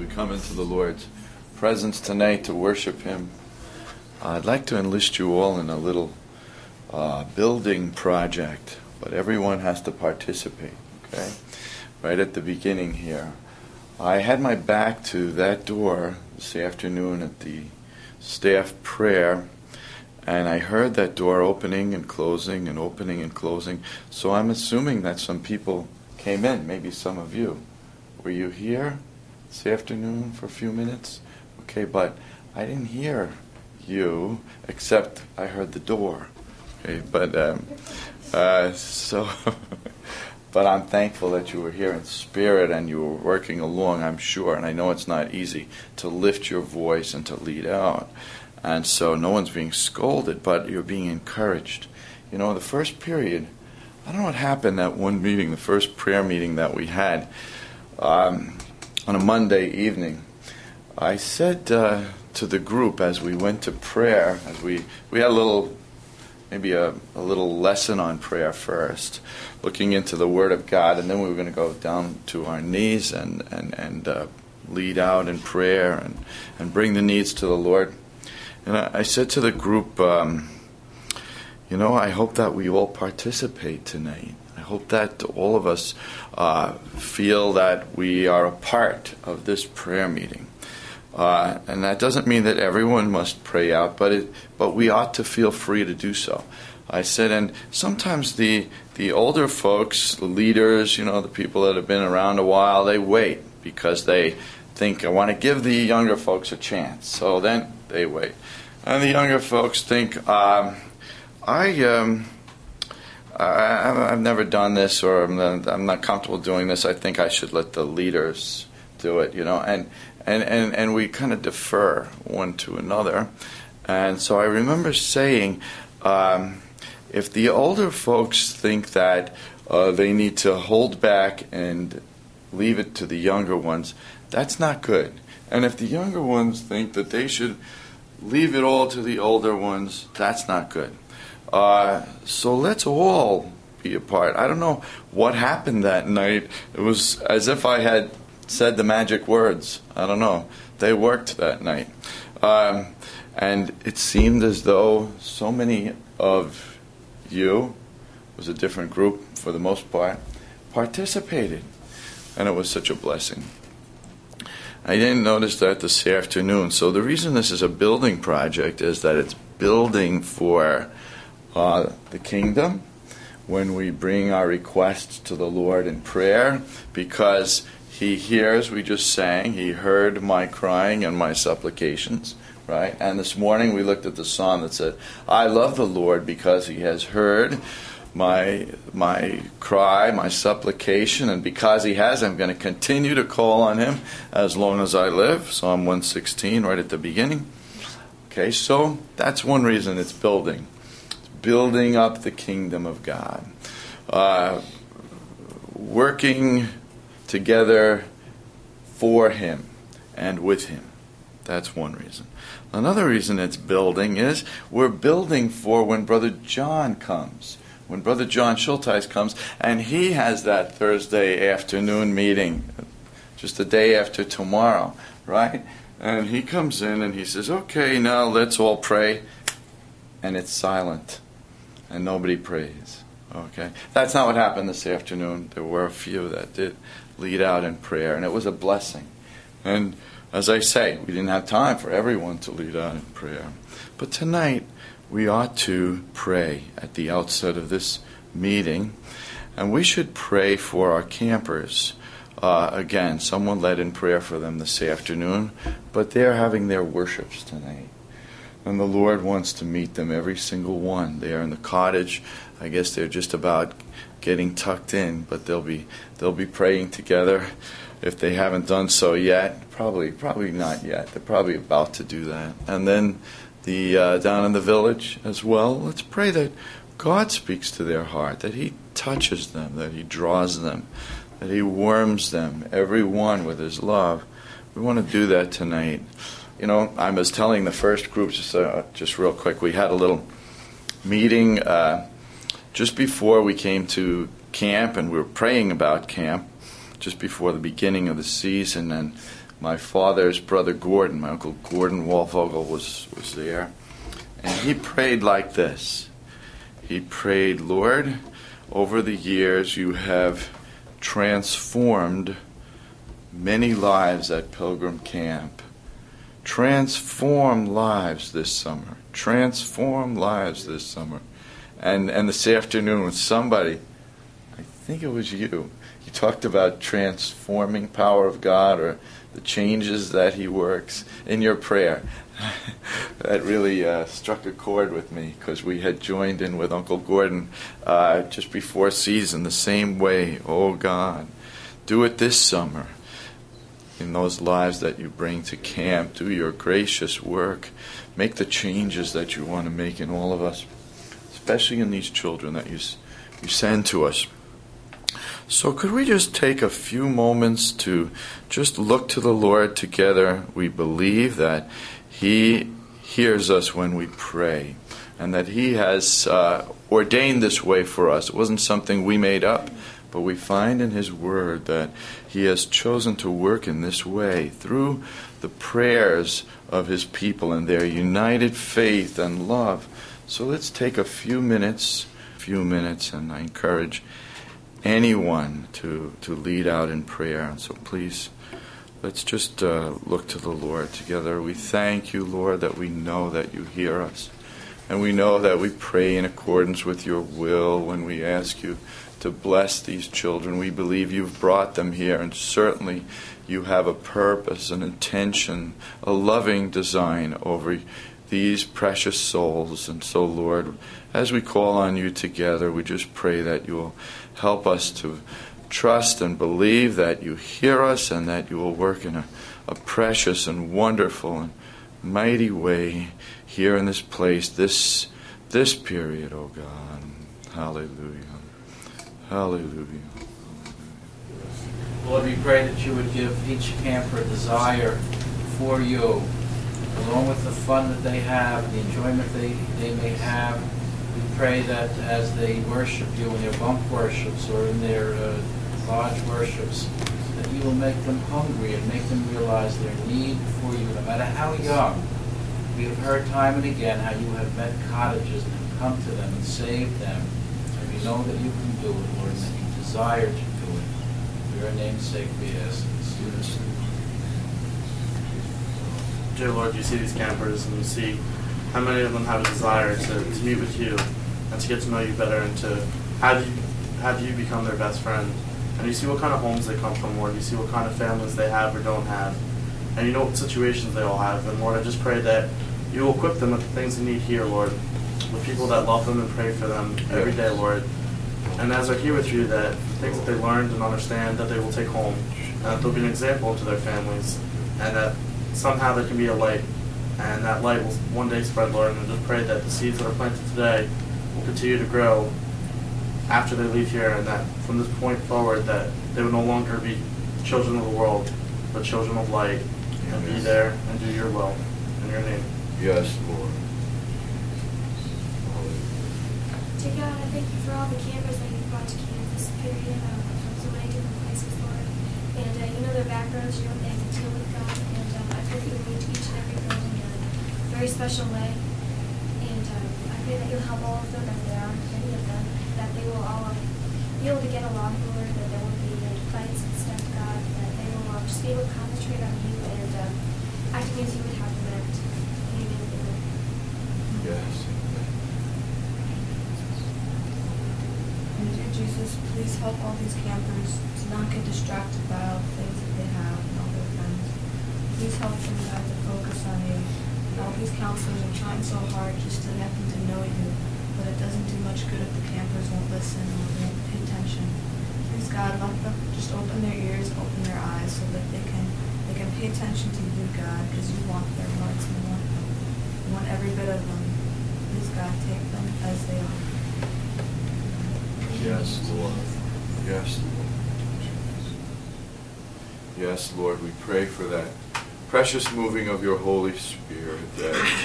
come into the Lord's presence tonight to worship Him, I'd like to enlist you all in a little building project, but everyone has to participate, okay? Right at the beginning here. I had my back to that door this afternoon at the staff prayer, and I heard that door opening and closing and opening and closing, so I'm assuming that some people came in, maybe some of you. Were you here this afternoon for a few minutes? Okay, but I didn't hear you, except I heard the door. Okay, but but I'm thankful that you were here in spirit and you were working along, I'm sure, and I know it's not easy to lift your voice and to lead out. And so no one's being scolded, but you're being encouraged. You know, the first period, I don't know what happened that one meeting, the first prayer meeting that we had on a Monday evening. I said to the group as we went to prayer, as we had a little, maybe a little lesson on prayer first, looking into the Word of God, and then we were going to go down to our knees and lead out in prayer and bring the needs to the Lord. And I said to the group, I hope that we all participate tonight. I hope that all of us feel that we are a part of this prayer meeting. And that doesn't mean that everyone must pray out, but we ought to feel free to do so. I said, and sometimes the older folks, the leaders, the people that have been around a while, they wait because they think, I want to give the younger folks a chance. So then they wait. And the younger folks think, I've never done this, or I'm not comfortable doing this. I think I should let the leaders do it, and we kind of defer one to another. And so I remember saying, if the older folks think that they need to hold back and leave it to the younger ones, that's not good. And if the younger ones think that they should leave it all to the older ones, that's not good. So let's all be a part. I don't know what happened that night. It was as if I had said the magic words. I don't know. They worked that night. And it seemed as though so many of you, it was a different group for the most part, participated. And it was such a blessing. I didn't notice that this afternoon. So the reason this is a building project is that it's building for the kingdom when we bring our requests to the Lord in prayer, because He hears, we just sang, He heard my crying and my supplications, right? And this morning we looked at the song that said, I love the Lord because He has heard my cry, my supplication, and because He has, I'm going to continue to call on Him as long as I live. Psalm 116 right at the beginning. Okay, so that's one reason it's building. It's building up the kingdom of God. Working together for Him and with Him. That's one reason. Another reason it's building is we're building for when Brother John comes. When Brother John Schulteis comes, and he has that Thursday afternoon meeting, just the day after tomorrow, right? And he comes in and he says, okay, now let's all pray. And it's silent. And nobody prays. Okay? That's not what happened this afternoon. There were a few that did lead out in prayer, and it was a blessing. And as I say, we didn't have time for everyone to lead out in prayer. But tonight, we ought to pray at the outset of this meeting, and we should pray for our campers. Again, someone led in prayer for them this afternoon, but they're having their worships tonight. And the Lord wants to meet them, every single one. They are in the cottage. I guess they're just about getting tucked in, but they'll be praying together. If they haven't done so yet, probably not yet. They're probably about to do that. And then the down in the village as well, let's pray that God speaks to their heart, that He touches them, that He draws them, that He warms them, every one with His love. We want to do that tonight. I was telling the first group, just real quick, we had a little meeting just before we came to camp, and we were praying about camp just before the beginning of the season, and my father's brother Gordon, my Uncle Gordon Walvogel, was there. And he prayed like this. He prayed, Lord, over the years you have transformed many lives at Pilgrim Camp. Transform lives this summer. Transform lives this summer. And this afternoon, somebody, I think it was you talked about transforming power of God, or the changes that He works in your prayer. That really struck a chord with me, because we had joined in with Uncle Gordon just before season the same way. Oh God, do it this summer in those lives that you bring to camp. Do your gracious work. Make the changes that you want to make in all of us, especially in these children that you send to us. So could we just take a few moments to just look to the Lord together? We believe that He hears us when we pray, and that He has ordained this way for us. It wasn't something we made up, but we find in His Word that He has chosen to work in this way through the prayers of His people and their united faith and love. So let's take a few minutes, and I encourage anyone to lead out in prayer. And so please, let's just look to the Lord together. We thank You, Lord, that we know that You hear us. And we know that we pray in accordance with Your will when we ask You to bless these children. We believe You've brought them here, and certainly You have a purpose, an intention, a loving design over these precious souls. And so, Lord, as we call on You together, we just pray that You will help us to trust and believe that You hear us, and that You will work in a precious and wonderful and mighty way here in this place, this period, oh God. Hallelujah. Hallelujah. Lord, we pray that You would give each camper a desire for You, along with the fun that they have, the enjoyment they may have. We pray that as they worship You in their bunk worships or in their lodge worships, that You will make them hungry and make them realize their need for You, no matter how young. We have heard time and again how You have met cottages and have come to them and saved them. And we know that You can do it, Lord, and that You desire to do it. For Your name's sake we ask this. Dear Lord, You see these campers, and You see how many of them have a desire to meet with You and to get to know You better, and to have You become their best friend. And You see what kind of homes they come from, Lord. You see what kind of families they have or don't have. And You know what situations they all have. And Lord, I just pray that You will equip them with the things they need here, Lord, with people that love them and pray for them every day, Lord. And as they're here with You, that things that they learned and understand, that they will take home, and that they'll be an example to their families, and that somehow there can be a light, and that light will one day spread, Lord. And I just pray that the seeds that are planted today will continue to grow after they leave here, and that from this point forward that they will no longer be children of the world, but children of light, and be there and do Your will. In Your name. Yes, Lord. Dear God, I thank You for all the campers that You've brought to camp this period from so many different places, Lord. And You know their backgrounds, You know what they have to deal with, God. And I pray that You will meet each and every building in a very special way. And I pray that You'll help all of them, as there are many of them, that they will all be able to get along, Lord, that there won't be any fights and stuff, God, that they will just be able to concentrate on You and acting as You would have them act. Amen. Yes. And dear Jesus, please help all these campers to not get distracted by all the things that they have and all their friends. Please help them, God, to focus on You. And all these counselors are trying so hard just to get them to know You, but it doesn't do much good if the campers won't listen or won't pay attention. Please, God, let them just open their ears, open their eyes, so that they can pay attention to You, God, because You want their hearts and You want every bit of them. Please, God, take them as they are. Yes, Lord. Yes, Lord. Yes, Lord, we pray for that precious moving of Your Holy Spirit that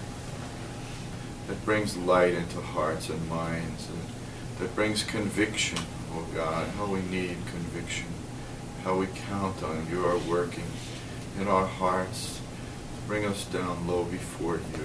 brings light into hearts and minds, and that brings conviction, oh God, how we need conviction, how we count on Your working in our hearts. Bring us down low before you.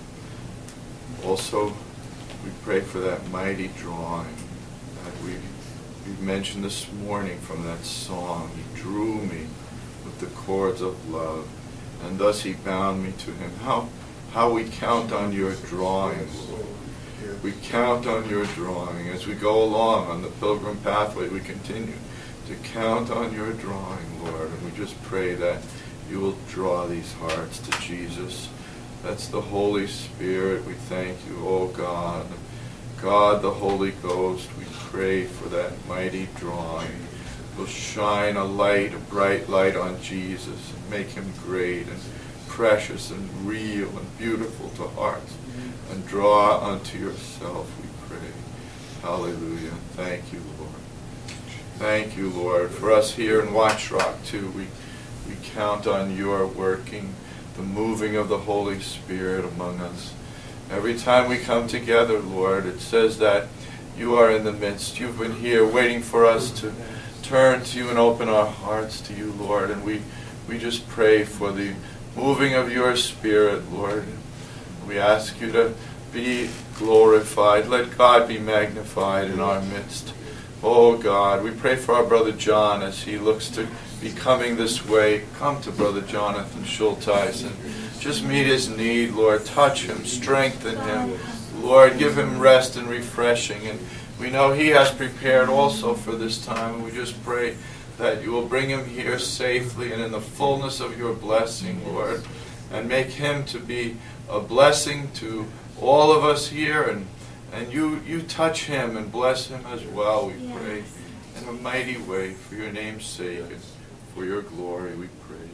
Also, we pray for that mighty drawing that we mentioned this morning from that song. He drew me with the cords of love, and thus he bound me to him. How we count on your drawing, Lord. We count on your drawing. As we go along on the pilgrim pathway, we continue to count on your drawing, Lord. And we just pray that you will draw these hearts to Jesus. That's the Holy Spirit. We thank you, oh God. God, the Holy Ghost, we pray for that mighty drawing. Will shine a light, a bright light on Jesus and make him great and precious and real and beautiful to hearts. And draw unto yourself, we pray. Hallelujah. Thank you, Lord. Thank you, Lord. For us here in Watch Rock, too, we count on your working, the moving of the Holy Spirit among us. Every time we come together, Lord, it says that you are in the midst. You've been here waiting for us to turn to you and open our hearts to you, Lord. And we just pray for the moving of your Spirit, Lord. We ask you to be glorified. Let God be magnified in our midst. Oh God, we pray for our brother John as he looks to be coming this way. Come to Brother Jonathan Schulteis and just meet his need, Lord. Touch him, strengthen him. Lord, give him rest and refreshing. And we know he has prepared also for this time. And we just pray that you will bring him here safely and in the fullness of your blessing, Lord. And make him to be a blessing to all of us here. And you touch him and bless him as well, we pray. In a mighty way, for your name's sake and for your glory, we pray.